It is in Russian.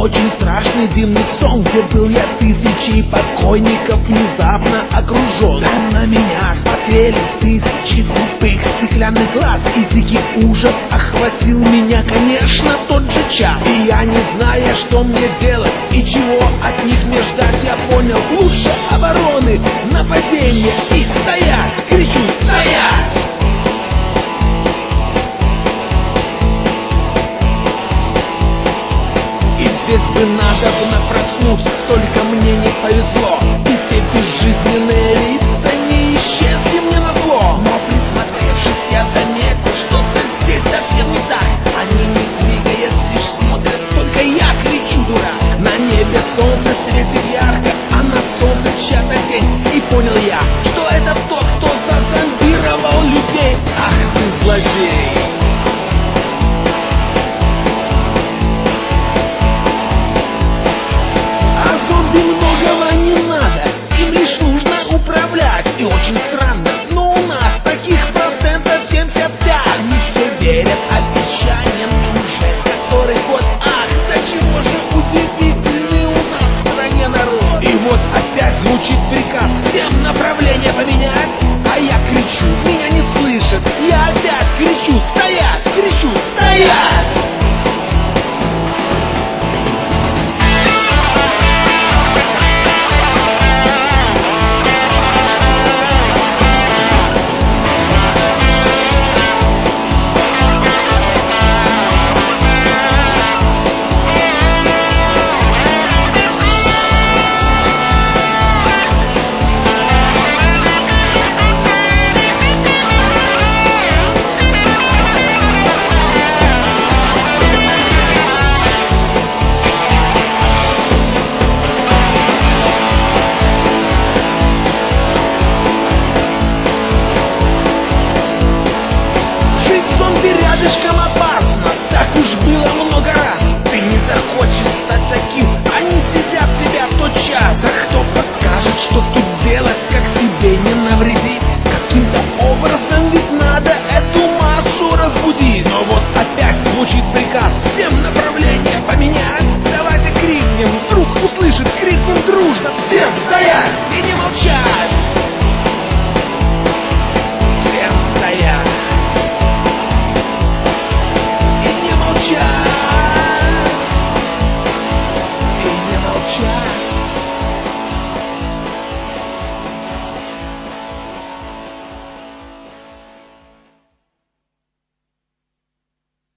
очень страшный зимний сон, где был я тысячи покойников, внезапно окружен. Там на меня смотрели тысячи тупых стеклянных глаз, и дикий ужас охватил меня, конечно, в тот же час. И я, не зная, что мне делать и чего от них мне ждать, я понял: лучше обороны нападение и стоять, кричу: стоять! Здесь бы надо проснуться, только мне не повезло. И те безжизненные лица не исчезли мне назло. Но присмотревшись, я заметил, что-то здесь совсем не так. Они, не двигаясь, лишь смотрят, только я кричу: дурак! На небе солнце светит ярко, а на солнце чья-то тень. И понял я, что это тот, кто зазомбировал людей. Ах ты злодей! И очень странно, но у нас таких процентов 75. Они все верят обещаниям уже который год. Ах, до чего же удивительный у нас в стране народ. И вот опять звучит приказ всем направление поменять. А я кричу, меня не слышат. Я опять кричу: стоять! Кричу: стоять! Рядышком опасно, так уж было много раз. Ты не захочешь стать таким, они съедят тебя в тот час. А кто подскажет, что тут делать, как себе не навредить? Каким-то образом ведь надо эту массу разбудить. Но вот опять звучит приказ всем направление поменять. Давайте крикнем, вдруг услышит, крикнем дружно: всем стоять и не молчать!